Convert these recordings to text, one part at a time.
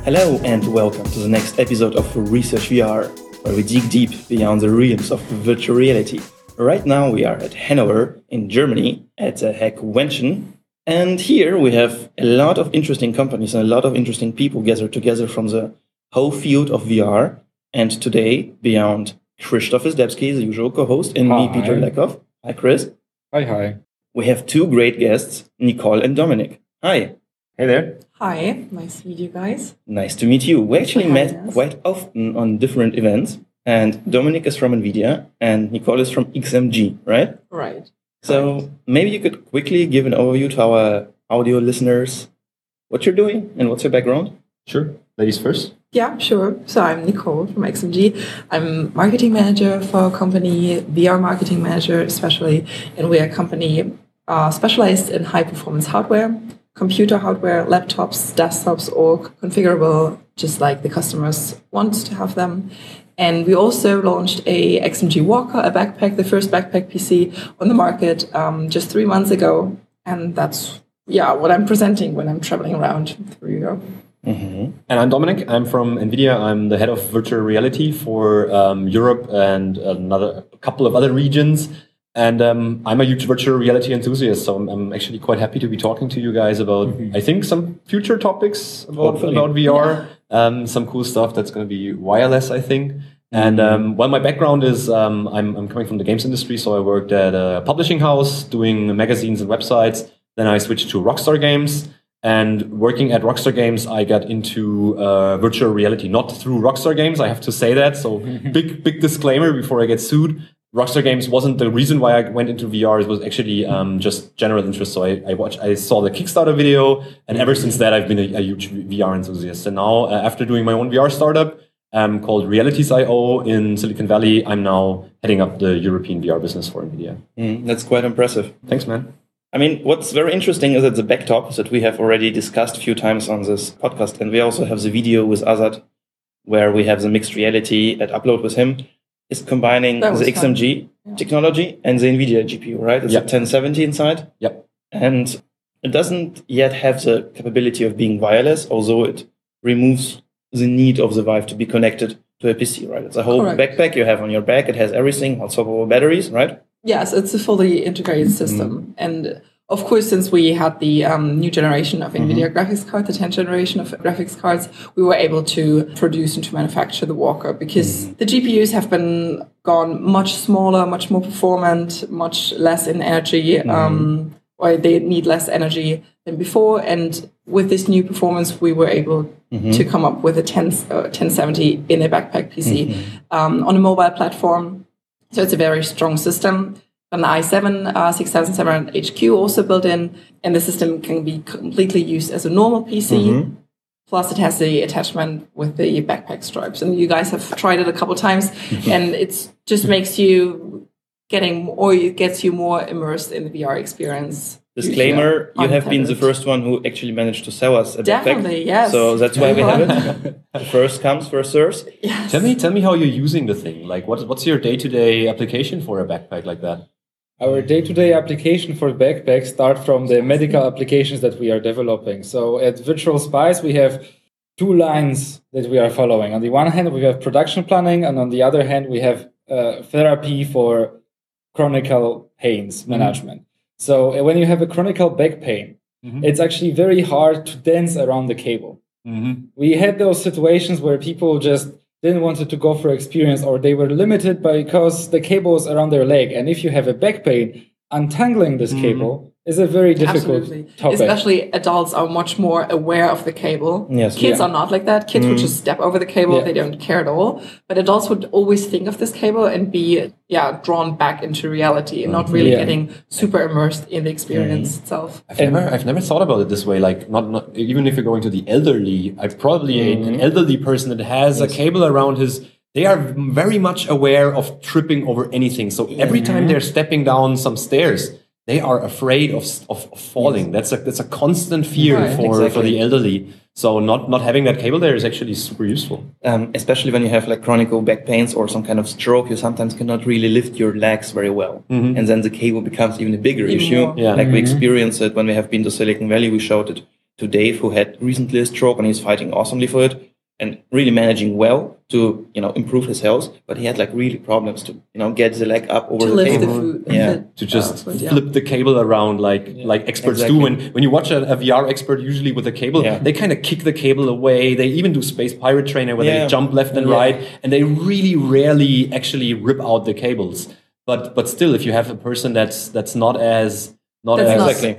Hello and welcome to the next episode of Research VR, where we dig deep beyond the realms of virtual reality. Right now we are at Hanover in Germany at the Hackvention, and here we have a lot of interesting companies and a lot of interesting people gathered together from the whole field of VR. And today, beyond Krzysztof Izdebski, the usual co-host, and me, Peter Lekov. Hi, Chris. Hi. We have two great guests, Nicole and Dominic. Hi. Hey there. Hi, nice to meet you guys. Nice to meet you. We actually met quite often on different events, and Dominic is from NVIDIA and Nicole is from XMG, right? Right. So maybe you could quickly give an overview to our audio listeners what you're doing and what's your background? Sure. Ladies first. Yeah, sure. So I'm Nicole from XMG. I'm marketing manager for a company, VR marketing manager especially, and we're a company specialized in high-performance hardware, computer hardware, laptops, desktops, all configurable just like the customers want to have them. And we also launched a XMG Walker, a backpack, the first backpack PC on the market just 3 months ago. And that's what I'm presenting when I'm traveling around through Europe. Mm-hmm. And I'm Dominic. I'm from NVIDIA. I'm the head of virtual reality for Europe and a couple of other regions. And I'm a huge virtual reality enthusiast, so I'm actually quite happy to be talking to you guys about, I think, some future topics about VR, some cool stuff that's going to be wireless, I think. And my background is I'm coming from the games industry, so I worked at a publishing house doing magazines and websites. Then I switched to Rockstar Games. And working at Rockstar Games, I got into virtual reality, not through Rockstar Games, I have to say that. So big disclaimer before I get sued. Rockstar Games wasn't the reason why I went into VR. It was actually just general interest. So I saw the Kickstarter video, and ever since that, I've been a huge VR enthusiast. And now, after doing my own VR startup called Realities.io in Silicon Valley, I'm now heading up the European VR business for NVIDIA. That's quite impressive. Thanks, man. I mean, what's very interesting is that the backdrop that we have already discussed a few times on this podcast, and we also have the video with Azad, where we have the mixed reality at Upload with him, is combining the XMG technology and the NVIDIA GPU, right? It's a 1070 inside. Yep. And it doesn't yet have the capability of being wireless, although it removes the need of the Vive to be connected to a PC, right? It's a whole backpack you have on your back. It has everything, also batteries, right? Yes, it's a fully integrated system. And of course, since we had the new generation of NVIDIA graphics card, the 10th generation of graphics cards, we were able to produce and to manufacture the Walker because the GPUs have gone much smaller, much more performant, much less in energy, or they need less energy than before. And with this new performance, we were able to come up with a 1070 in a backpack PC on a mobile platform. So it's a very strong system. An i7 6700 HQ also built in, and the system can be completely used as a normal PC. Plus, it has the attachment with the backpack stripes. And you guys have tried it a couple of times, and it just makes you it gets you more immersed in the VR experience. Disclaimer, you have been the first one who actually managed to sell us a backpack. Definitely, yes. So that's why we have it. First comes, first serves. Yes. Tell me how you're using the thing. Like, what's your day-to-day application for a backpack like that? Our day-to-day application for backpacks start from the medical applications that we are developing. So at Virtual Spice, we have 2 lines that we are following. On the one hand, we have production planning, and on the other hand, we have therapy for chronic pains management. So when you have a chronic back pain, it's actually very hard to dance around the cable. We had those situations where people just didn't want to go for experience, or they were limited because the cable is around their leg. And if you have a back pain, untangling this cable is a very difficult topic. Especially adults are much more aware of the cable. Yes, Kids are not like that. Kids would just step over the cable. They don't care at all. But adults would always think of this cable and be drawn back into reality and not really getting super immersed in the experience itself. I've never thought about it this way. Like not even if you're going to the elderly, I've probably an elderly person that has a cable around they are very much aware of tripping over anything. So every time they're stepping down some stairs, they are afraid of falling. That's a constant fear for the elderly. So not having that cable there is actually super useful. Especially when you have like chronic back pains or some kind of stroke, you sometimes cannot really lift your legs very well. And then the cable becomes even a bigger issue. More. Like we experienced it when we have been to Silicon Valley, we showed it to Dave, who had recently a stroke and he's fighting awesomely for it and really managing well to, improve his health. But he had like really problems to, get the leg up over To the lift table. the food. Yeah. To just Yeah. flip the cable around like experts Exactly. do. When you watch a VR expert, usually with a cable, Yeah. they kind of kick the cable away. They even do Space Pirate Trainer where Yeah. they jump left and Yeah. right, and they really rarely actually rip out the cables. But still, if you have a person that's not as Exactly.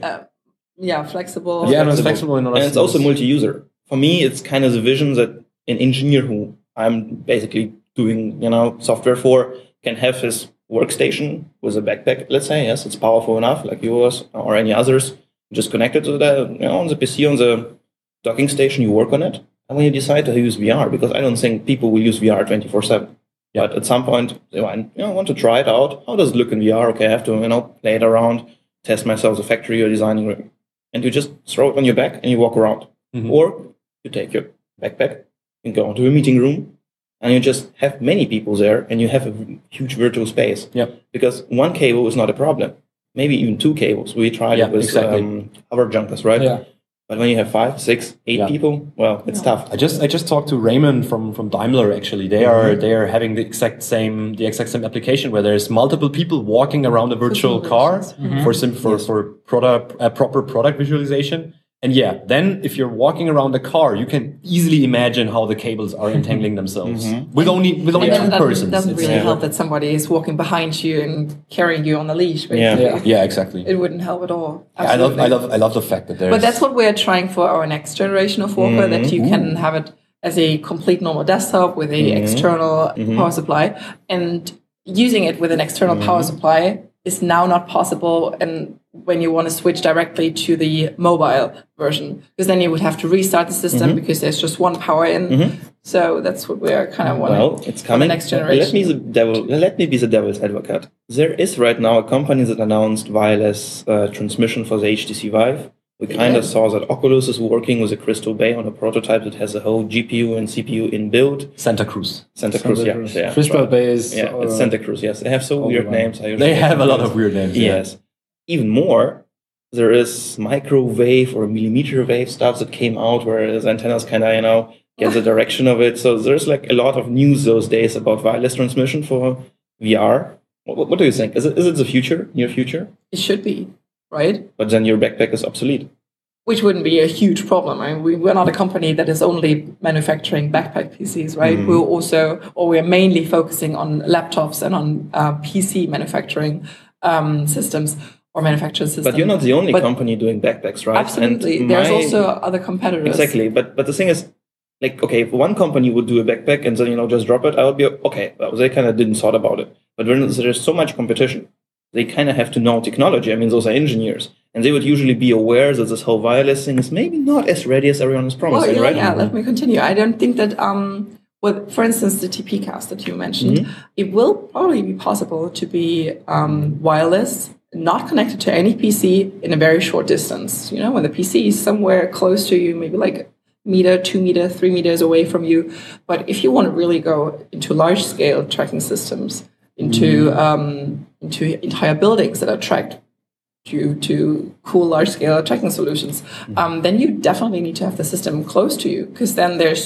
Flexible. Yeah, no, it's flexible and not And as it's also smooth. multi-user. For me, it's kind of the vision that an engineer who I'm basically doing, software for can have his workstation with a backpack, let's say. Yes, it's powerful enough, like yours or any others. Just connect it to the, on the PC, on the docking station, you work on it. And when you decide to use VR, because I don't think people will use VR 24/7. Yeah. But at some point, they want to try it out. How does it look in VR? Okay, I have to, play it around, test myself the factory or designing room. And you just throw it on your back and you walk around. Mhm. Or you take your backpack and go into a meeting room and you just have many people there and you have a huge virtual space. Yeah. Because one cable is not a problem. Maybe even two cables. We tried Yeah, it with exactly. hover junkers, right? Yeah. But when you have 5, 6, 8 Yeah. people, well, it's tough. I just talked to Raymond from Daimler. Actually, they are having the exact same application where there's multiple people walking around a virtual car for proper product visualization. And yeah, then if you're walking around the car, you can easily imagine how the cables are entangling themselves with only And two then persons. it doesn't It's- really help that somebody is walking behind you and carrying you on a leash. Basically. Yeah. Yeah, exactly. It wouldn't help at all. I love Absolutely. I love the fact that there's. But that's what we're trying for our next generation of Walker, that you can have it as a complete normal desktop with a external power supply. And using it with an external power supply is now not possible and when you want to switch directly to the mobile version, because then you would have to restart the system because there's just one power in. So that's what we're kind of wanting Well, it's for the coming. next generation. Let me be the devil's advocate. There is right now a company that announced wireless transmission for the HTC Vive. We kind of saw that Oculus is working with a Crystal Bay on a prototype that has a whole GPU and CPU inbuilt. Santa Cruz. Santa Cruz, yeah. Yeah, Crystal right. Bay is. Yeah, it's Santa Cruz, yes. They have so weird one. names. They have a lot of weird names. yeah. Yes. Even more, there is microwave or millimeter wave stuff that came out where the antennas kind of, get the direction of it. So there's like a lot of news those days about wireless transmission for VR. What do you think? Is it the future, near future? It should be, right? But then your backpack is obsolete. Which wouldn't be a huge problem. I mean, we're not a company that is only manufacturing backpack PCs, right? We're mainly focusing on laptops and on PC manufacturing systems or manufacturing systems. But you're not the only But company doing backpacks, right? absolutely. And There's also other competitors. Exactly. But the thing is, like, okay, if one company would do a backpack and then, just drop it, I would be, okay, well, they kind of didn't thought about it. But when there's so much competition, they kind of have to know technology. I mean, those are engineers. And they would usually be aware that this whole wireless thing is maybe not as ready as everyone is promising, right? Yeah, let me continue. I don't think that, for instance, the TP cast that you mentioned, it will probably be possible to be wireless, not connected to any PC in a very short distance. When the PC is somewhere close to you, maybe like meter, 2 meter, 3 meters away from you. But if you want to really go into large scale tracking systems, into entire buildings that are tracked due to cool large scale tracking solutions, then you definitely need to have the system close to you, because then there's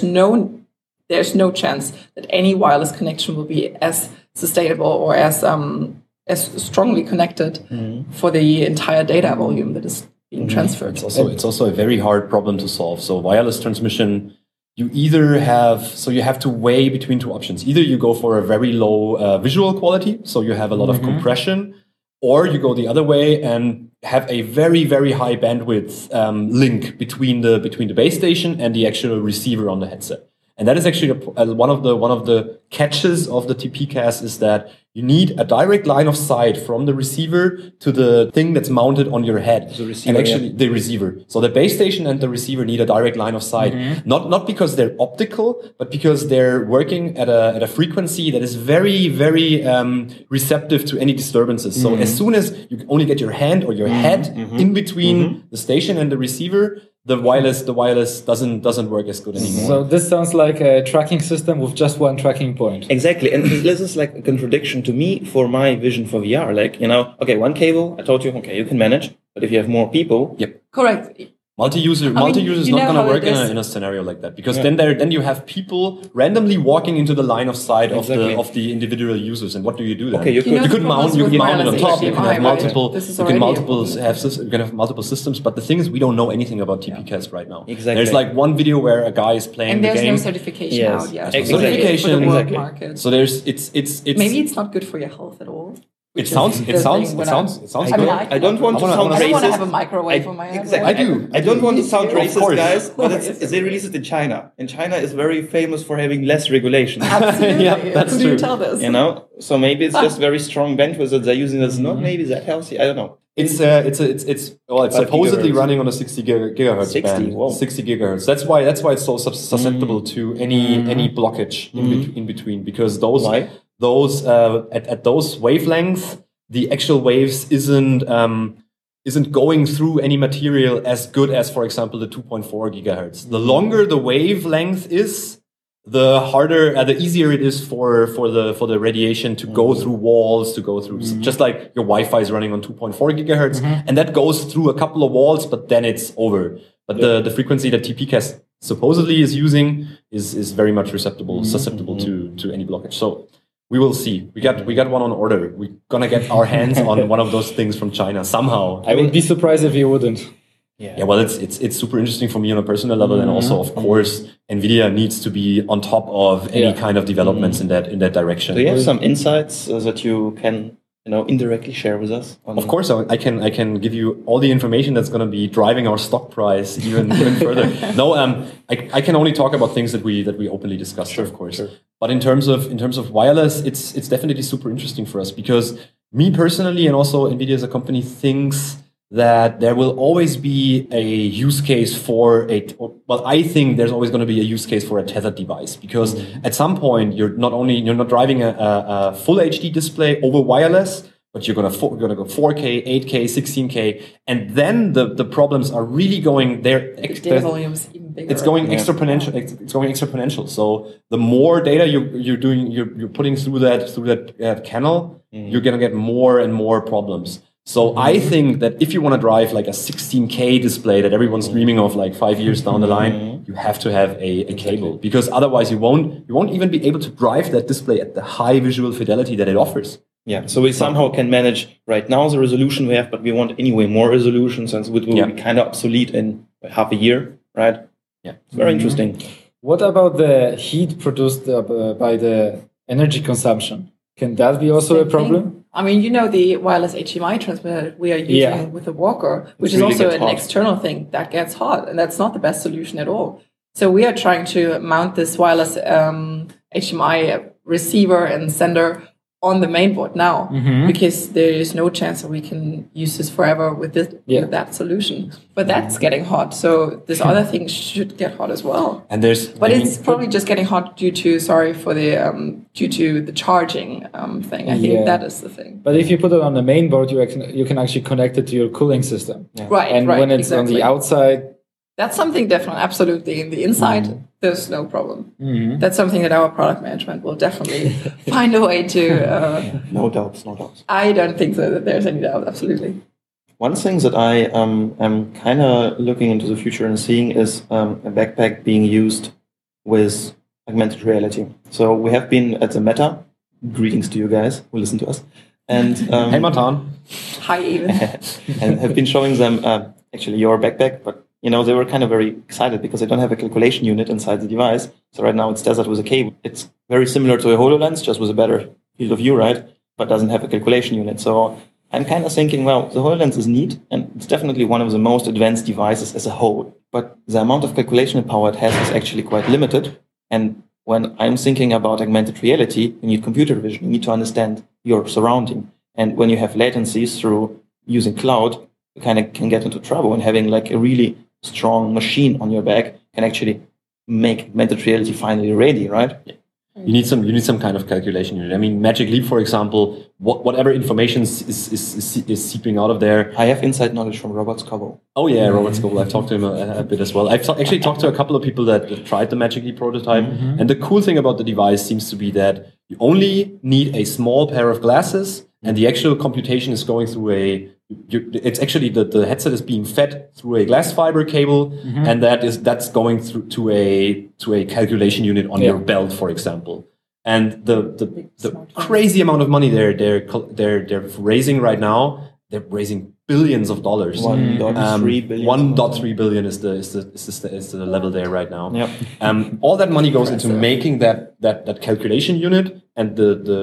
no chance that any wireless connection will be as sustainable or as strongly connected for the entire data volume that is being transferred. It's also a very hard problem to solve. So wireless transmission, you either have to weigh between two options. Either you go for a very low visual quality, so you have a lot of compression, or you go the other way and have a very, very high bandwidth link between the base station and the actual receiver on the headset. And that is actually one of the catches of the TPCast is that you need a direct line of sight from the receiver to the thing that's mounted on your head. The receiver, and actually the receiver. So the base station and the receiver need a direct line of sight. Not because they're optical, but because they're working at a frequency that is very, very receptive to any disturbances. So as soon as you only get your hand or your head in between the station and the receiver, the wireless doesn't work as good anymore. So this sounds like a tracking system with just one tracking point. Exactly. And this is like a contradiction to me for my vision for VR. Like, okay, one cable, I told you, okay, you can manage. But if you have more people, Correct. Multi-user is you not know going to how work it is. in a scenario like that, because then you have people randomly walking into the line of sight Exactly. of the individual users, and what do you do then? Okay, you You know could the could problems mount with it on wireless top. You can HDMI, have right? multiple. This is You can already a multiple problem. you can have multiple systems. But the thing is, we don't know anything about TPCast right now. Exactly. There's like one video where a guy is playing And the there's game. no certification Yes. out yet. Exactly. For the Certification, world exactly. market. So there's it's Maybe it's not good for your health at all. it sounds the thing when I mean, good. I don't want to I wanna- sound I don't want to racist. have a microwave on my head. Exactly. right? I don't want to sound Of racist, course. guys, but Yes. they release it in China, and China is very famous for having less regulations. Absolutely. Yeah, that's Who do you true. tell this? You know, so maybe it's just very strong bandwidth that they're using that's not maybe that healthy. I don't know. It's well, it's 5 supposedly gigahertz. running on a 60 gigahertz 60, band. whoa. 60 gigahertz. That's why it's so susceptible to any blockage in between, because those Why? at those wavelengths, the actual waves isn't going through any material as good as, for example, the 2.4 gigahertz. The longer the wavelength is, the harder, the easier it is for the radiation to go through walls, to go through, just like your Wi-Fi is running on 2.4 gigahertz, and that goes through a couple of walls, but then it's over. But the frequency that TPCast supposedly is using is very much susceptible to any blockage. So we will see. We got one on order. We're gonna get our hands on one of those things from China somehow. I would be surprised if you wouldn't. Yeah, well, it's super interesting for me on a personal level, and also, of course, NVIDIA needs to be on top of any kind of developments in that direction. Do you have some insights that you can, indirectly share with us? Of course, I can give you all the information that's going to be driving our stock price even further. No, I can only talk about things that we openly discuss, of course. Sure. But in terms of wireless, it's definitely super interesting for us, because me personally, and also NVIDIA as a company, thinks that there will always be a use case for I think there's always going to be a use case for a tethered device, because at some point you're not driving a full HD display over wireless, but you're going to go 4K, 8K, 16K, and then the problems are really going there. The data volume is even bigger. It's going exponential. It's going exponential. So the more data you're putting through that channel, you're going to get more and more problems. So I think that if you want to drive like a 16K display that everyone's dreaming of like 5 years down the line, you have to have a cable, because otherwise you won't even be able to drive that display at the high visual fidelity that it offers. Yeah, so we somehow can manage right now the resolution we have, but we want anyway more resolution, since it will be kind of obsolete in half a year, right? Yeah, it's very interesting. What about the heat produced by the energy consumption? Can that be also a problem? I mean, the wireless HDMI transmitter we are using with the Walker, which is really also gets an hot. external thing that gets hot, and that's not the best solution at all. So we are trying to mount this wireless HDMI receiver and sender on the mainboard now, because there is no chance that we can use this forever with that solution. But that's getting hot, so this other thing should get hot as well. And it's probably just getting hot due to the charging thing. I think that is the thing. But if you put it on the main board, you can actually connect it to your cooling system. Yeah. Right, And when it's on the outside, that's something different. Absolutely, in the inside, there's no problem. That's something that our product management will definitely find a way to. No doubts. I don't think so that there's any doubt. Absolutely. One thing that I am kind of looking into the future and seeing is a backpack being used with augmented reality. So we have been at the Meta. Greetings to you guys who listen to us. And hey, Matan. Hi, even. and have been showing them actually your backpack, but they were kind of very excited because they don't have a calculation unit inside the device. So right now it's tethered with a cable. It's very similar to a HoloLens, just with a better field of view, right? But doesn't have a calculation unit. So I'm kind of thinking, well, the HoloLens is neat, and it's definitely one of the most advanced devices as a whole. But the amount of calculation power it has is actually quite limited. And when I'm thinking about augmented reality, you need computer vision. You need to understand your surrounding. And when you have latencies through using cloud, you kind of can get into trouble. And having like a really strong machine on your back can actually make augmented reality finally ready, right? Yeah. You need some kind of calculation unit. I mean, Magic Leap, for example, whatever information is seeping out of there. I have inside knowledge from Robert Scoble. Oh yeah, Robert Scoble. I've talked to him a bit as well. I've actually talked to a couple of people that tried the Magic Leap prototype. And the cool thing about the device seems to be that you only need a small pair of glasses, and the actual computation is going through it's actually the headset is being fed through a glass fiber cable, and that's going through to a calculation unit on your belt, for example. And the crazy amount of money they're raising right now, they're raising billions of dollars. 1.3 billion. 1.3 billion is the level there right now. Yep. All that money goes into making that calculation unit, and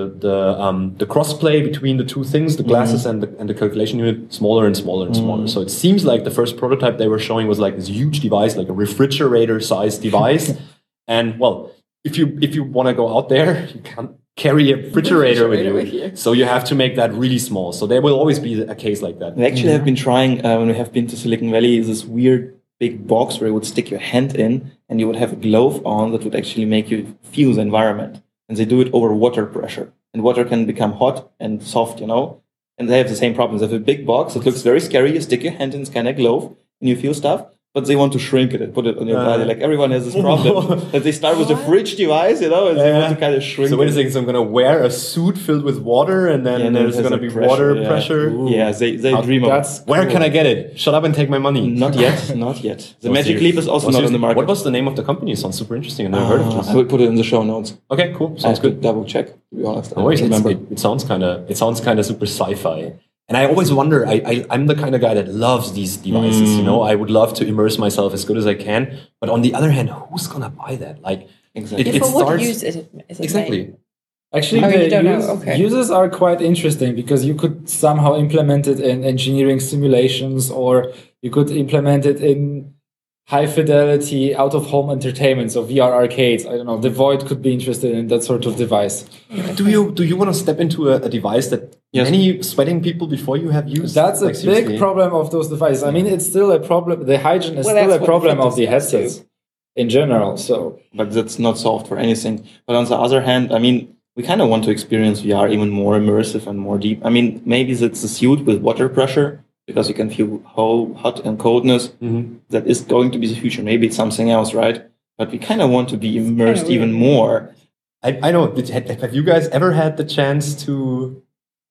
the crossplay between the two things, the glasses and the calculation unit, smaller and smaller and smaller. So it seems like the first prototype they were showing was like this huge device, like a refrigerator-sized device. And well, if you want to go out there, you can't carry a refrigerator with you. So you have to make that really small. So there will always be a case like that. We actually have been trying, when we have been to Silicon Valley, this weird big box where you would stick your hand in and you would have a glove on that would actually make you feel the environment. And they do it over water pressure. And water can become hot and soft, And they have the same problems. They have a big box. It looks very scary. You stick your hand in, it's kind of glove, and you feel stuff. But they want to shrink it and put it on your body. Like everyone has this problem. That they start with a fridge device, and they want to kind of shrink it. So wait a second, so I'm going to wear a suit filled with water, and then there's going to be water pressure. Yeah, they dream of it. Where can I get it? Shut up and take my money. Not yet, not yet. The Magic Leap is also not on the market. What was the name of the company? It sounds super interesting. I've never heard of this. I will put it in the show notes. Okay, cool. Sounds good. Double check, to be honest. No worries. It sounds kind of super sci-fi. And I always wonder, I'm the kind of guy that loves these devices, I would love to immerse myself as good as I can. But on the other hand, who's going to buy that? Like, exactly. For what use is it exactly. made? Actually, the uses are quite interesting because you could somehow implement it in engineering simulations, or you could implement it in high fidelity out-of-home entertainment, so VR arcades. I don't know. The Void could be interested in that sort of device. Do you want to step into a device that many sweating people before you have used? That's a big problem of those devices. I mean, it's still a problem. The hygiene is still a problem of the headsets in general. So, but that's not solved for anything. But on the other hand, I mean, we kind of want to experience VR even more immersive and more deep. I mean, maybe it's a suit with water pressure, because you can feel hot and coldness. That is going to be the future. Maybe it's something else, right? But we kind of want to be immersed even more. I know. Have you guys ever had the chance to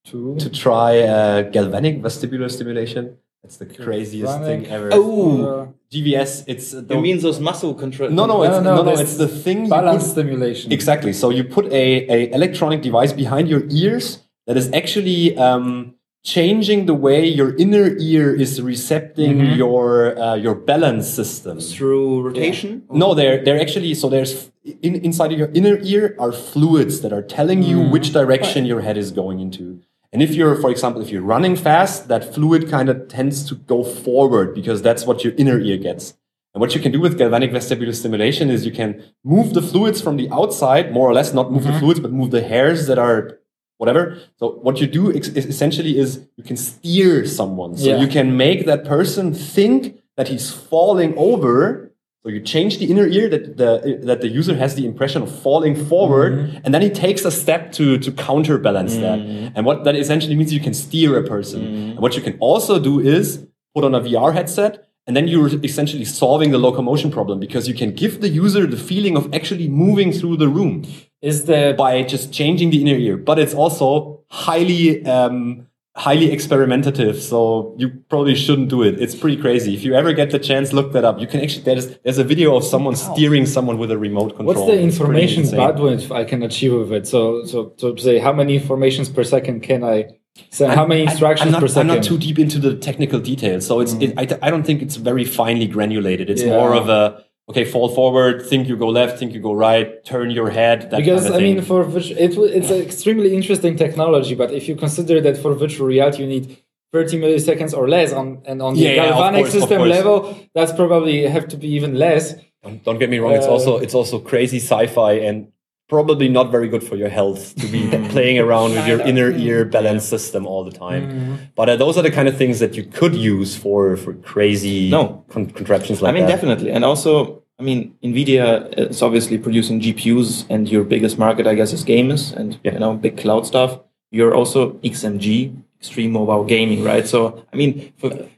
try galvanic vestibular stimulation? That's the craziest thing ever. Oh, GVS. It's you mean those muscle control? No. It's the thing. Balance stimulation. Exactly. So you put a electronic device behind your ears that is actually changing the way your inner ear is recepting your balance system through rotation. No, they're actually, so there's inside of your inner ear are fluids that are telling you which direction your head is going into. And if you're, for example, if you're running fast, that fluid kind of tends to go forward because that's what your inner ear gets. And what you can do with galvanic vestibular stimulation is you can move the fluids from the outside, more or less, not move the fluids, but move the hairs that are whatever. So what you do essentially is you can steer someone. So you can make that person think that he's falling over. So you change the inner ear that the user has the impression of falling forward, and then he takes a step to counterbalance that. And what that essentially means, you can steer a person. And what you can also do is put on a VR headset, and then you're essentially solving the locomotion problem because you can give the user the feeling of actually moving through the room. By just changing the inner ear, but it's also highly experimentative, so you probably shouldn't do it. It's pretty crazy. If you ever get the chance, look that up. You can actually there's a video of someone steering someone with a remote control. What's the information bandwidth I can achieve with it? So say how many informations per second can I send? How many instructions per second? I'm not too deep into the technical details, so I don't think it's very finely granulated. It's more of a fall forward, think you go left, think you go right, turn your head. Because kind of thing. I mean, it's an extremely interesting technology, but if you consider that for virtual reality you need 30 milliseconds or less on the galvanic system level, that's probably have to be even less. Don't get me wrong; it's also crazy sci-fi and probably not very good for your health to be playing around with your inner ear balance system all the time. But those are the kind of things that you could use for crazy contraptions like that. I mean, definitely. And also, I mean, NVIDIA is obviously producing GPUs, and your biggest market, I guess, is games and big cloud stuff. You're also XMG. extreme mobile gaming, right? So, I mean,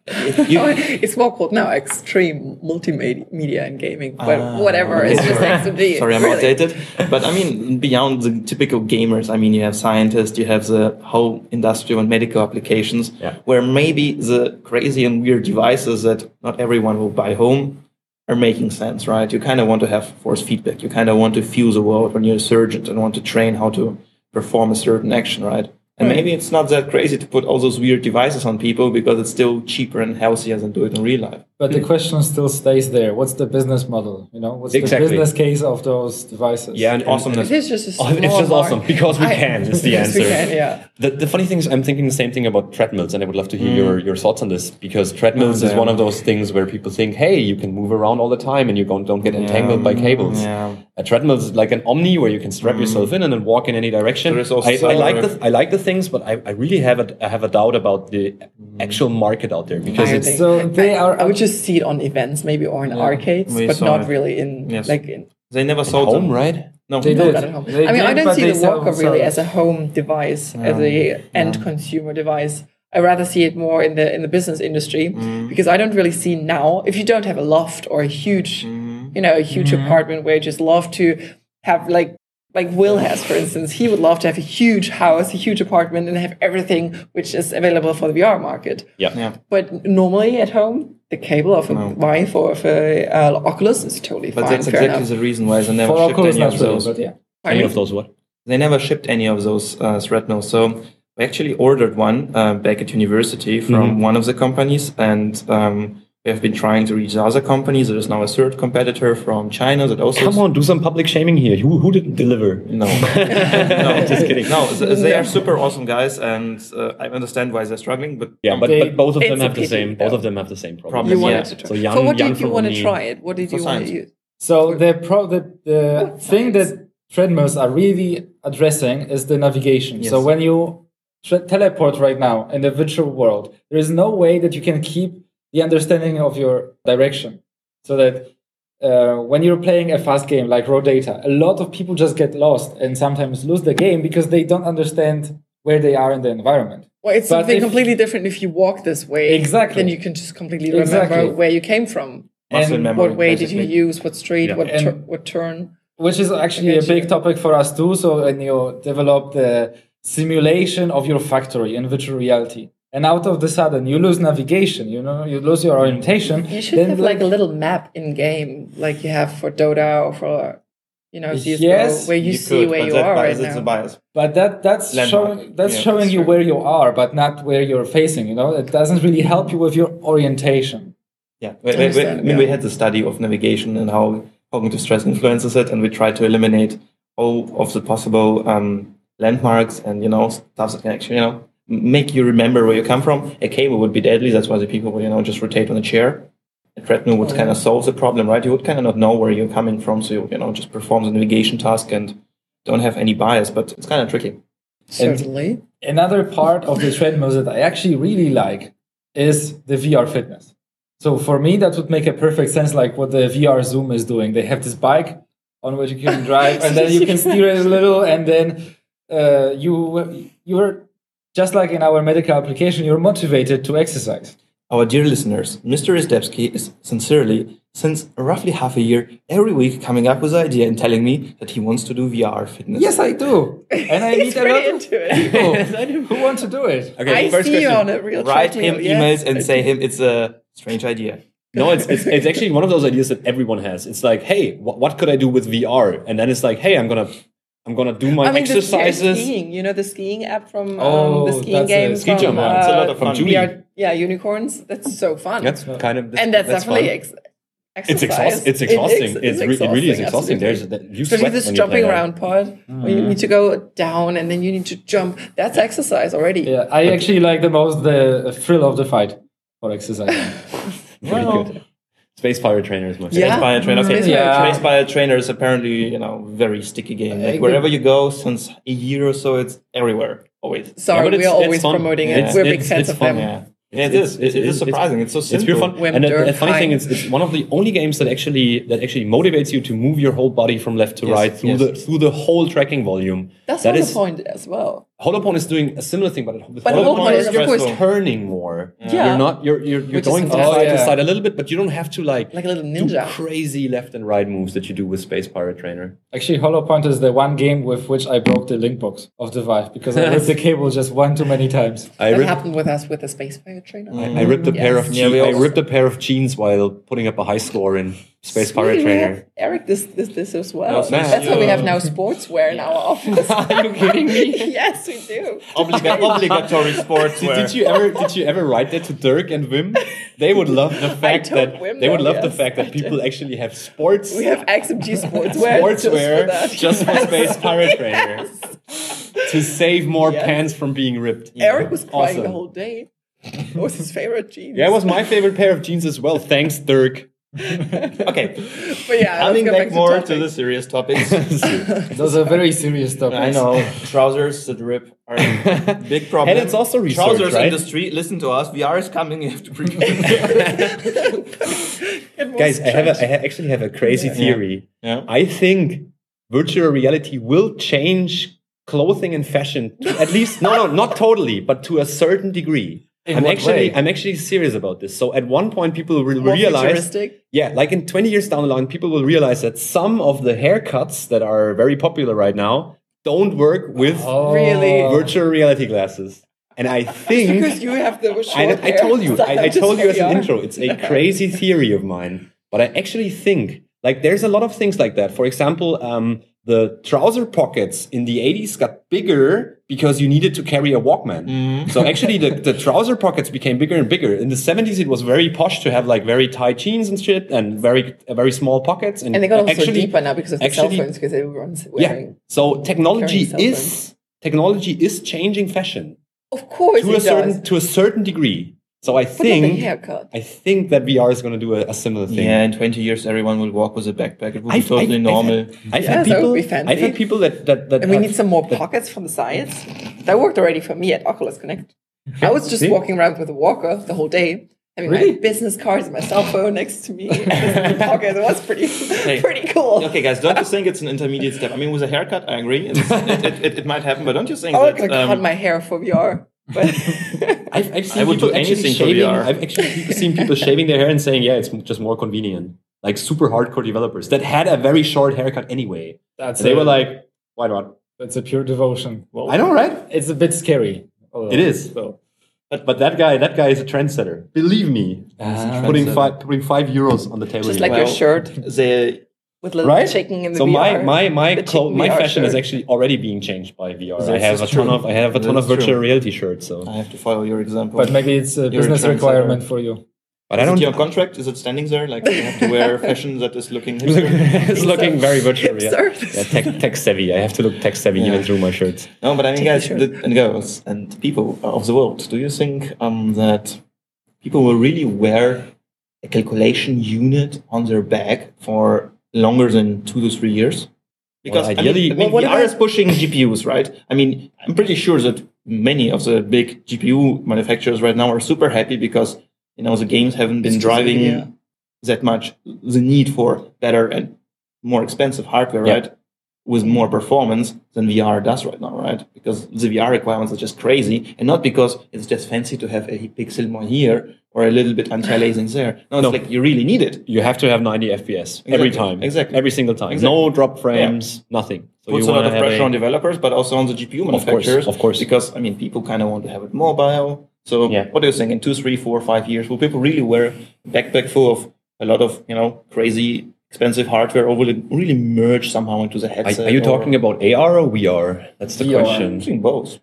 it's more called now extreme multimedia and gaming, but whatever. It's just XMG. Sorry, I'm outdated. But I mean, beyond the typical gamers, I mean, you have scientists, you have the whole industrial and medical applications, where maybe the crazy and weird devices that not everyone will buy home are making sense, right? You kind of want to have force feedback. You kind of want to feel the world when you're a surgeon and want to train how to perform a certain action, right? And maybe it's not that crazy to put all those weird devices on people because it's still cheaper and healthier than do it in real life. But the question still stays there. What's the business model? What's the business case of those devices? Yeah, and awesomeness. It's just awesome because we can is the answer. We can, yeah. The funny thing is I'm thinking the same thing about treadmills, and I would love to hear your thoughts on this, because treadmills is one of those things where people think, hey, you can move around all the time and you don't get entangled by cables. Yeah. A treadmill is like an Omni where you can strap yourself in and then walk in any direction. I like the things, but I really have a doubt about the actual market out there, because I would just see it on events, maybe, or in arcades, but not really in They never sold home, them, right? No, they not did. at home. They I mean, did, I don't but see they the Walker sell really it. as a home device, as a end consumer device. I rather see it more in the business industry, because I don't really see now, if you don't have a loft or a huge, a huge apartment where you just love to have like Will has, for instance, he would love to have a huge house, a huge apartment, and have everything which is available for the VR market. Yeah. But normally at home, the cable of a Vive or of a Oculus is totally fine. But that's exactly the reason why they never For shipped Oculus, any of those. but yeah. Any of those what? They never shipped any of those treadmills. So we actually ordered one back at university from one of the companies, and we have been trying to reach the other companies. There is now a third competitor from China that also... Come on, do some public shaming here. Who didn't deliver? No. No, just kidding. No, they are super awesome guys, and I understand why they're struggling, but... Yeah, but both of them It's have a the pity, same. Both of them have the same problem. You wanted Yeah. to try. So Jan- For what Jan did you from want to Omni- try it? What did you want science. to use? So the thing that treadmills are really addressing is the navigation. Yes. So when you teleport right now in the virtual world, there is no way that you can keep the understanding of your direction. So that when you're playing a fast game like Raw Data, a lot of people just get lost and sometimes lose the game because they don't understand where they are in the environment. Well, it's something completely different if you walk this way. Exactly. Then you can just completely remember where you came from. Muscle And memory, what way did basically. you use? What street? Yeah. What turn? Which is actually a big topic for us too. So when you develop the simulation of your factory in virtual reality, and out of the sudden you lose navigation, you lose your orientation. You should have like a little map in game, like you have for Dota or for CS:GO, Yes, where you see where you are right It's a now. bias. But that's Landmark. showing you where you are, but not where you're facing. It doesn't really help you with your orientation. Yeah, understand, we had the study of navigation and how cognitive stress influences it, and we tried to eliminate all of the possible landmarks and stuff that can actually make you remember where you come from. A cable would be deadly. That's why the people would just rotate on a chair. A treadmill would kind of solve the problem, right? You would kind of not know where you're coming from, so you just perform the navigation task and don't have any bias. But it's kind of tricky. Certainly. Another part of the treadmills that I actually really like is the VR fitness. So for me, that would make a perfect sense, like what the VR Zoom is doing. They have this bike on which you can drive, and then you can steer it a little, and then you're just like in our medical application, you're motivated to exercise. Our dear listeners, Mr. Izdebski is sincerely, since roughly half a year, every week coming up with an idea and telling me that he wants to do VR fitness. Yes, I do. And I meet a lot of people who want to do it. Okay, I first see you question. on a real Write treadmill, him yes. emails and say him it's a strange idea. No, it's actually one of those ideas that everyone has. It's like, hey, what could I do with VR? And then it's like, hey, I'm gonna do my exercises. Skiing, the skiing app from Oh, the skiing that's game a ski from, jumper. It's a lot of fun. VR, Unicorns. That's so fun. That's kind of and that's definitely fun. exercise. It's exhausting. It really is exhausting. absolutely. You Especially sweat this when you jumping play that. around part where you need to go down and then you need to jump. That's exercise already. Yeah, I actually like the most the thrill of the fight for exercising. Pretty good. Space Pirate Trainer is my favorite. Yeah. Space Pirate Trainer. Space Space Pirate Trainer is apparently, very sticky game. Like wherever you go, since a year or so, it's everywhere. Always. Sorry, but we are always fun. promoting it. It's- We're big it's- fans it's of fun, them. Yeah. Yeah, it is. It is surprising. It's so simple. It's pure fun. When And they're the funny thing fine. is, it's one of the only games that actually motivates you to move your whole body from left to Yes, right through yes. the whole tracking volume. That's That not is the point as well. HoloPwn is doing a similar thing, but HoloPwn is, of course, turning more. Yeah. You're going from side to side a little bit, but you don't have to like a little ninja. do crazy left and right moves that you do with Space Pirate Trainer. Actually, HoloPoint is the one game with which I broke the link box of the Vive because I ripped the cable just one too many times. That happened with us with the Space Pirate Trainer. I ripped a pair of jeans. I ripped a pair of jeans while putting up a high score in Space Pirate Trainer. Eric, this as well. That's why we have now sportswear in our office. Are you kidding me? Yes, we do. Obligatory sportswear. Did you ever write that to Dirk and Wim? They would love the fact that people actually have sports. We have XMG sportswear just for Space Pirate Trainer to save more pants from being ripped. Eric was crying the whole day. It was his favorite jeans. Yeah, it was my favorite pair of jeans as well. Thanks, Dirk. Okay, but yeah, coming back more to the serious topics. Those are very serious topics. I know trousers that rip are a big problem. And it's also research, trousers right? industry. Listen to us. VR is coming. You have to prepare. Guys, I actually have a crazy theory. Yeah. I think virtual reality will change clothing and fashion to at least not totally, but to a certain degree. I'm actually serious about this. So at one point, people will realize, like in 20 years down the line, people will realize that some of the haircuts that are very popular right now don't work with virtual reality glasses. And I think because you have the short I told you as an intro, it's a crazy theory of mine. But I actually think like there's a lot of things like that. For example, the trouser pockets in the 80s got bigger because you needed to carry a Walkman. So actually the trouser pockets became bigger and bigger. In the 70s, it was very posh to have like very tight jeans and shit and very small pockets. And they got also deeper now because of the cell phones because everyone's wearing. Yeah. So technology is changing fashion. Of course, to a certain degree. So I think that VR is going to do a similar thing. Yeah, in 20 years, everyone will walk with a backpack. It will be totally normal. I've had people that and we need some more pockets from the sides. That worked already for me at Oculus Connect. I was just walking around with a walker the whole day, having my business cards and my cell phone next to me in the pocket. It was pretty cool. Okay, guys, don't you think it's an intermediate step? I mean, with a haircut, I agree. It might happen, but don't you think I'm going to cut my hair for VR. But I've actually seen people shaving their hair and saying, yeah, it's just more convenient. Like super hardcore developers that had a very short haircut anyway. They were like, why not? That's a pure devotion. Well, I know, right? It's a bit scary. It is. So. But that guy is a trendsetter. Believe me. Putting €5 on the table. Just like your shirt. With little shaking in the VR. So my fashion is actually already being changed by VR. I have a ton of virtual reality shirts. So I have to follow your example. But maybe it's a business requirement for you. But I don't. Your contract is it standing there? Like you have to wear fashion that is looking. It's looking very virtual. Yeah, tech savvy. I have to look tech savvy even through my shirts. No, but I mean, guys and girls and people of the world, do you think that people will really wear a calculation unit on their bag for longer than 2 to 3 years? Because ideally, VR is pushing GPUs, right? I mean, I'm pretty sure that many of the big GPU manufacturers right now are super happy because the games haven't been driving that much the need for better and more expensive hardware, right? With more performance than VR does right now, right? Because the VR requirements are just crazy, and not because it's just fancy to have a pixel more here or a little bit anti-aliasing there. No, it's like you really need it. You have to have 90 FPS every time. Exactly. Every single time. Exactly. No drop frames, nothing. So puts a lot of pressure on developers, but also on the GPU manufacturers. Of course. Because, people kind of want to have it mobile. So what do you think? In 2, 3, 4, 5 years, will people really wear a backpack full of a lot of, crazy expensive hardware, or will it really merge somehow into the headset? Are you talking about AR or VR? That's the question. I'm saying both.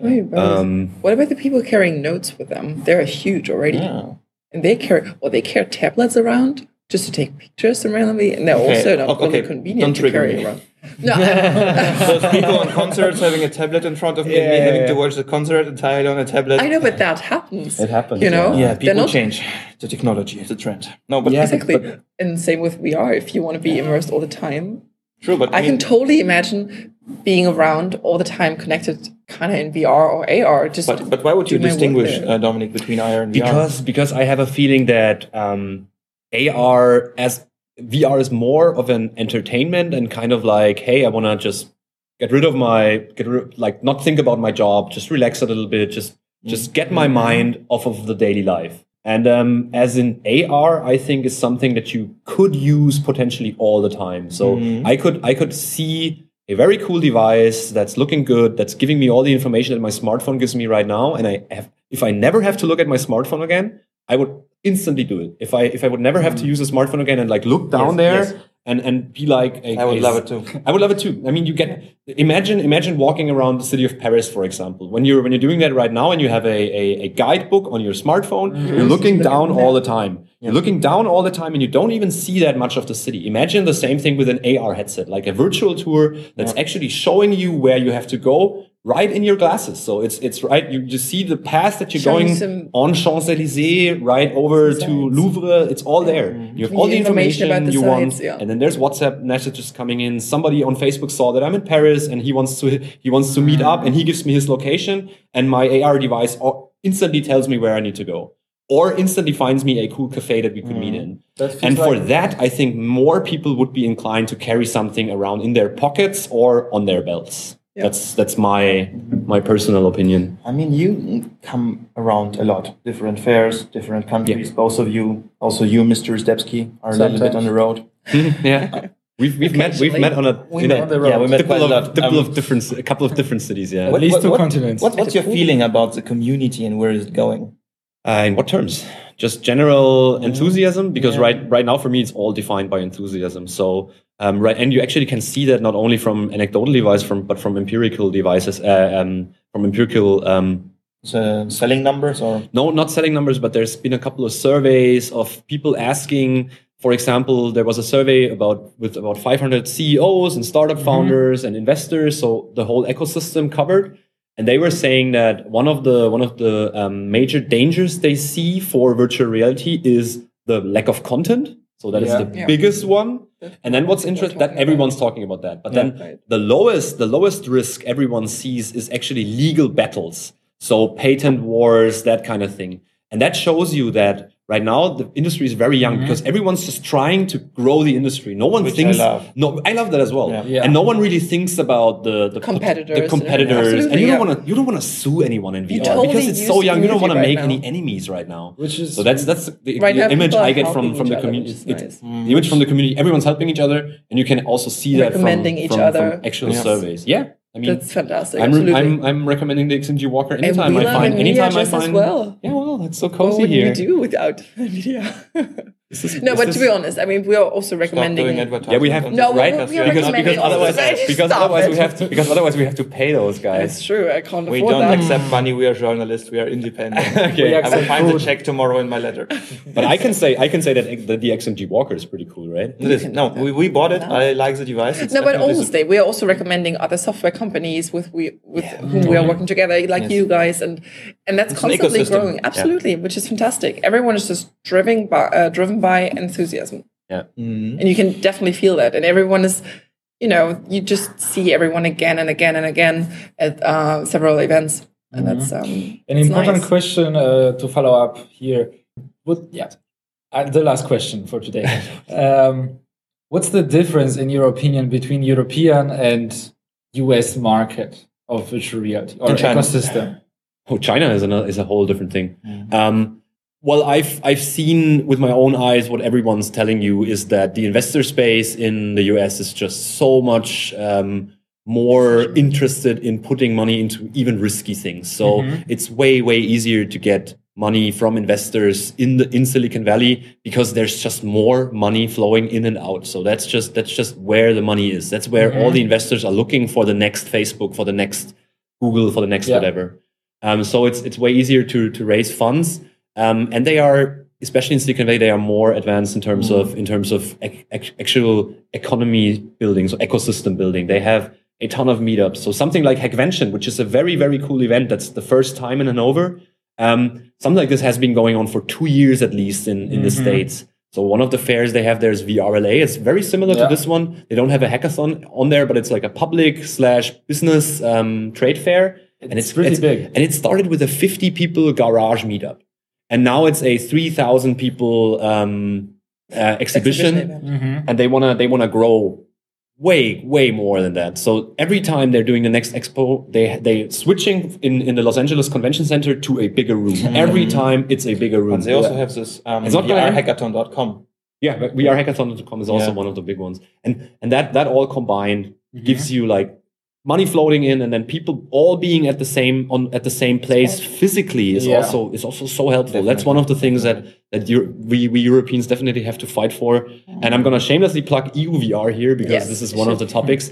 What about the people carrying notes with them? They're huge already. Yeah. And they carry tablets around just to take pictures randomly, and they're also not only convenient to carry around. No. Those people on concerts having a tablet in front of me and me having to watch the concert entirely on a tablet. I know, but that happens. It happens. Yeah, people change. The technology is a trend. No, but exactly. And same with VR. If you want to be immersed all the time. True, but I can totally imagine being around all the time connected kind of in VR or AR. But why would you distinguish, Dominic, between AR and VR? Because I have a feeling that VR is more of an entertainment and kind of like, hey, I want to just not think about my job, just relax a little bit, just get my mind off of the daily life. And as in AR, I think is something that you could use potentially all the time. So I could see a very cool device that's looking good, that's giving me all the information that my smartphone gives me right now. And if I never have to look at my smartphone again, I would instantly do it. If I would never have to use a smartphone again and like look down there and be like, I would love it too. I would love it too. I mean, imagine walking around the city of Paris, for example. When you're doing that right now and you have a guidebook on your smartphone, you're looking down all the time. You're looking down all the time and you don't even see that much of the city. Imagine the same thing with an AR headset, like a virtual tour that's actually showing you where you have to go right in your glasses. So it's right. You just see the path that you're going on Champs-Élysées, right over to Louvre. It's all there. You have all the information about the you sites, want. And then there's WhatsApp messages coming in. Somebody on Facebook saw that I'm in Paris and he wants to meet up and he gives me his location and my AR device instantly tells me where I need to go. Or instantly finds me a cool cafe that we could meet in. And for that, I think more people would be inclined to carry something around in their pockets or on their belts. Yeah. That's my personal opinion. I mean, you come around a lot, different fairs, different countries. Yeah. Both of you, also you, Mr. Zdebski, are a little bit on the road. Yeah. We've met on a couple of different cities. Yeah, at least two continents. What's your feeling about the community and where is it going? In what terms? Just general enthusiasm, because right now for me it's all defined by enthusiasm. So and you actually can see that not only from anecdotal devices, but from empirical devices, So selling numbers or no, not selling numbers, but there's been a couple of surveys of people asking. For example, there was a survey with about 500 CEOs and startup founders and investors, so the whole ecosystem covered. And they were saying that one of the major dangers they see for virtual reality is the lack of content. So that is the biggest one. And then what's interesting that everyone's talking about that. But then the lowest risk everyone sees is actually legal battles. So patent wars, that kind of thing. And that shows you that right now the industry is very young because everyone's just trying to grow the industry. No one thinks. I love that as well. Yeah. And no one really thinks about the competitors. And you don't want to sue anyone in VR because it's so young. You don't want to make any enemies right now. So that's the image I get from the community. The image from the community. Everyone's helping each other, and you can also see that from actual surveys. Yeah. I mean, that's fantastic. I'm recommending the XMG Walker anytime I find. As well. Yeah, well, that's so cozy here. What would we do without NVIDIA? But to be honest, I mean, we are also recommending. Yeah, we have because otherwise we have to pay those guys. That's true. I can't afford that. We don't accept money. We are journalists. We are independent. Okay, I will find the check tomorrow in my letter. But I can say that the XMG Walker is pretty cool, right? It is. No, we bought it. I like the device. No, but honestly, we are also recommending other software companies with whom we are working together, like you guys, and that's constantly growing. Absolutely, which is fantastic. Everyone is just driven by enthusiasm. Yeah. And you can definitely feel that. And everyone is, you just see everyone again and again and again at several events. And that's an important question to follow up here. The last question for today. What's the difference, in your opinion, between European and US market of virtual reality or ecosystem? Oh, China is a whole different thing. Well, I've seen with my own eyes what everyone's telling you is that the investor space in the US is just so much more interested in putting money into even risky things. So it's way easier to get money from investors in Silicon Valley because there's just more money flowing in and out. So that's just where the money is. That's where all the investors are looking for the next Facebook, for the next Google, for the next whatever. So it's way easier to raise funds. And they are, especially in Silicon Valley, they are more advanced in terms of actual economy building, so ecosystem building. They have a ton of meetups. So something like Hackvention, which is a very, very cool event. That's the first time in Hanover. Something like this has been going on for 2 years at least in the States. So one of the fairs they have there is VRLA. It's very similar to this one. They don't have a hackathon on there, but it's like a public/business trade fair. It's pretty big. And it started with a 50 people garage meetup. And now it's a 3,000 people exhibition, and they wanna grow way more than that. So every time they're doing the next expo, they switching in the Los Angeles Convention Center to a bigger room. Every time it's a bigger room. But they also have this VRHackathon.com. Yeah, but VRHackathon.com is also one of the big ones. And that all combined gives you like money floating in, and then people all being at the same place physically is also so helpful. Definitely. That's one of the things that we Europeans definitely have to fight for. And I'm gonna shamelessly plug EUVR here because this is one of the topics.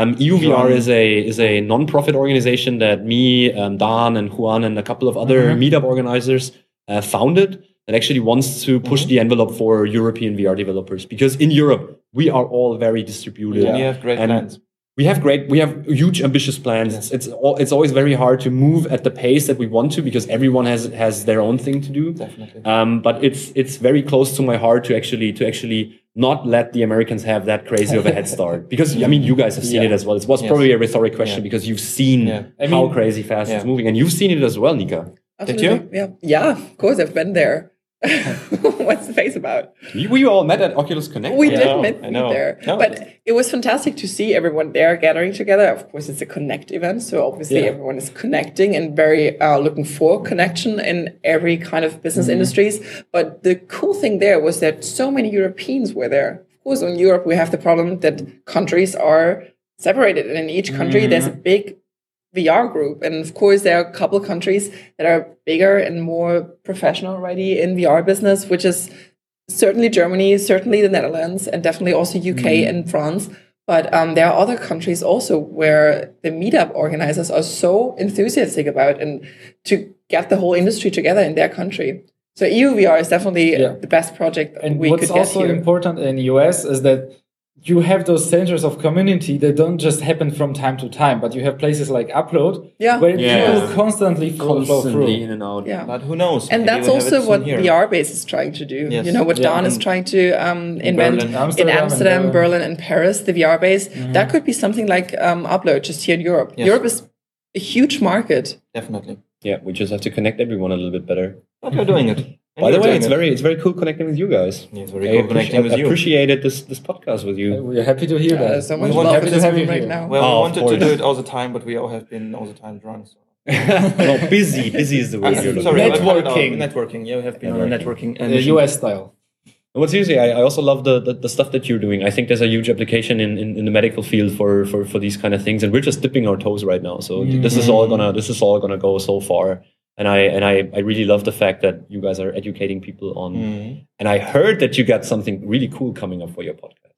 EUVR is a non-profit organization that me, Dan, and Juan, and a couple of other meetup organizers founded. That actually wants to push the envelope for European VR developers, because in Europe we are all very distributed. We have great plans. We have huge ambitious plans. Yes. It's always very hard to move at the pace that we want to, because everyone has their own thing to do. Definitely. But it's very close to my heart to actually not let the Americans have that crazy of a head start, because I mean you guys have seen it as well. It was probably a rhetoric question because you've seen how crazy fast it's moving, and you've seen it as well, Nika. Absolutely. Did you? Yeah, of course I've been there. What's the face about? We all met at Oculus Connect. We did meet there. No. But it was fantastic to see everyone there gathering together. Of course, it's a Connect event, so obviously everyone is connecting and very looking for connection in every kind of business industries. But the cool thing there was that so many Europeans were there. Of course, in Europe, we have the problem that countries are separated, and in each country, there's a big VR group. And of course, there are a couple of countries that are bigger and more professional already in VR business, which is certainly Germany, certainly the Netherlands, and definitely also UK and France. But there are other countries also where the meetup organizers are so enthusiastic about and to get the whole industry together in their country. So EUVR is definitely the best project and we could get here. What's also important in the US is that you have those centers of community that don't just happen from time to time, but you have places like Upload where people constantly flow through. In and out. Yeah. But who knows? And that's also what VRBase is trying to do. Yes. You know, what Dan is trying to invent in Amsterdam, Berlin, and Paris, the VRBase. That could be something like Upload just here in Europe. Yes. Europe is a huge market. Definitely. Yeah, we just have to connect everyone a little bit better. But you're doing it. By the way, it's very cool connecting with you guys. Yeah, it's very cool connecting with you. I appreciated this podcast with you. We're happy to hear that. So much love for this room right now. Well, we wanted to do it all the time, but we all have been all the time drunk. So. No, busy is the word. Sorry, networking. Yeah, we have been on networking. And the US style. But seriously, I also love the stuff that you're doing. I think there's a huge application in the medical field for these kind of things, and we're just dipping our toes right now. So this is all gonna go so far. And I really love the fact that you guys are educating people on. And I heard that you got something really cool coming up for your podcast.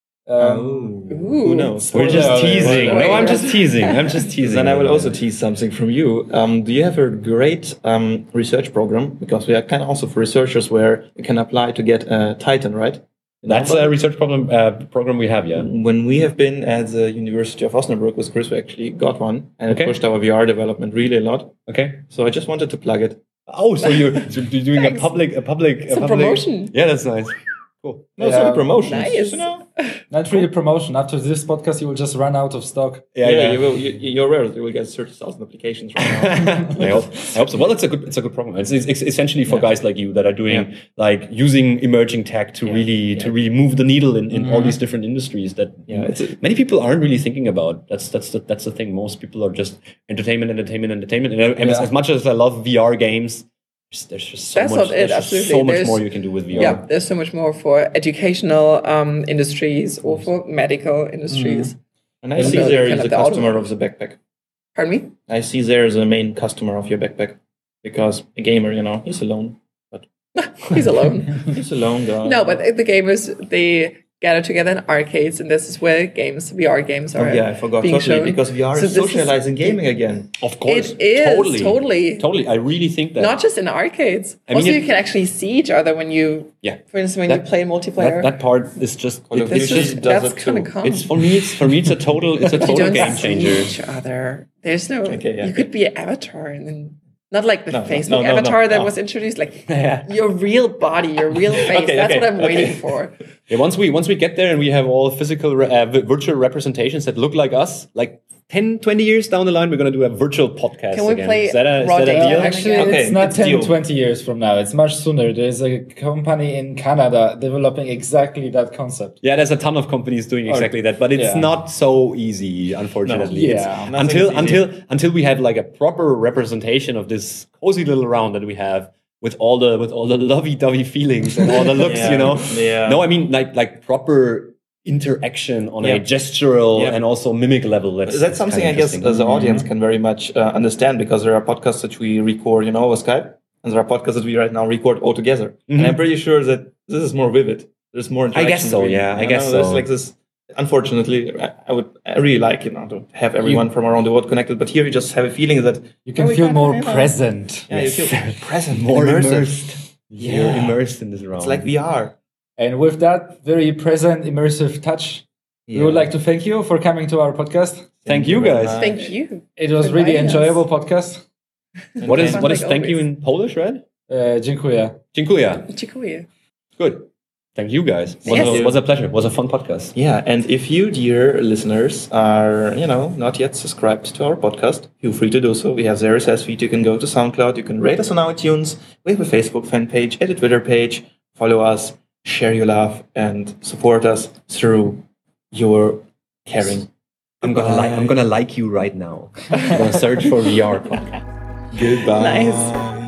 Who knows? We're just teasing. No, I'm just teasing. Then I will also tease something from you. Do you have a great research program? Because we are kind of also for researchers where you can apply to get a Titan, right? That's a research program we have, yeah. When we have been at the University of Osnabrück with Chris, we actually got one, and it pushed our VR development really a lot. Okay. So I just wanted to plug it. Oh, so you're doing a public promotion. Yeah, that's nice. Cool. No, it's not a promotion. Nice. Not really promotion. After this podcast, you will just run out of stock. Yeah. You will. You're rare. You will get 30,000 applications right now. I hope so. Well, it's a good program. It's essentially for guys like you that are doing like using emerging tech to really move the needle in all these different industries that many people aren't really thinking about. That's the thing. Most people are just entertainment. And as much as I love VR games, there's just so much more you can do with VR. Yeah, there's so much more for educational industries or for medical industries. And I see there is a customer of the backpack. Pardon me? I see there is a main customer of your backpack because a gamer, he's alone. But he's alone. He's alone, guy. No, but the gamers, they gather together in arcades, and this is where VR games are. I forgot totally shown. Because VR is socializing gaming again. Of course, it is totally. I really think that not just in arcades. Also, you can actually see each other when you, for instance, when you play multiplayer. That part is just that's kind of common. It's for me. It's a total game changer. Each other. There's no. You could be an avatar and then. Not like the Facebook avatar that was introduced, like your real body, your real face. That's what I'm waiting for. Yeah, once we get there and we have all physical virtual representations that look like us, like 10, 20 years down the line, we're going to do a virtual podcast. Can we again. play Is that a raw data? deal? Actually, Okay, it's not it's 10, deal. 20 years from now. It's much sooner. There's a company in Canada developing exactly that concept. Yeah, there's a ton of companies doing exactly that, but it's yeah. not so easy, unfortunately. No. It's- Yeah. until we have like a proper representation of this cozy little round that we have with all the lovey-dovey feelings and all the looks, Yeah. you know. Yeah. No, I mean like proper interaction on a gestural and also mimic level. That's something I guess as an audience can very much understand, because there are podcasts that we record, over Skype, and there are podcasts that we right now record all together. And I'm pretty sure that this is more vivid. There's more interaction. I guess so. really. Yeah, I guess so. There's like this. Unfortunately, I really like to have everyone from around the world connected, but here you just have a feeling that You can feel more present. you feel present, more immersive. immersed. You're immersed in this round. It's like VR. And with that very present, immersive touch, we would like to thank you for coming to our podcast. Thank you guys. Thank you. It was For really inviting us. enjoyable podcast. What is Like thank you always. in Polish, right? Dziękuję. Dziękuję. Dziękuję. Good. Thank you guys. Was a pleasure. Was a fun podcast. Yeah, and if you, dear listeners, are not yet subscribed to our podcast, feel free to do so. We have the RSS feed. You can go to SoundCloud. You can rate us on iTunes. We have a Facebook fan page, and a Twitter page. Follow us, share your love, and support us through your caring. I'm gonna like you right now. I'm gonna search for VR podcast. Goodbye. Nice.